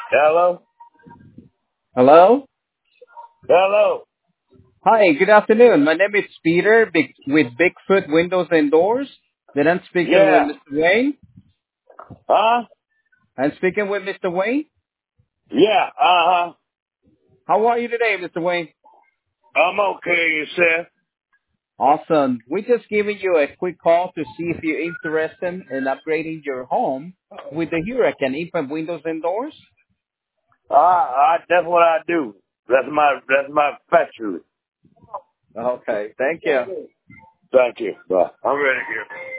Hello? Hello? Hello? Hi, good afternoon. My name is Peter with Bigfoot Windows and Doors. Then I'm speaking with Yeah. Mr. Wayne. Huh? I'm speaking with Mr. Wayne. Yeah. Uh-huh. How are you today, Mr. Wayne? I'm okay, yourself. Awesome. We're just giving you a quick call to see if you're interested in upgrading your home with the Hurricane Infant Windows and Doors. That's what I do. That's my factory. Okay, thank you. Thank you. Bye. I'm ready here.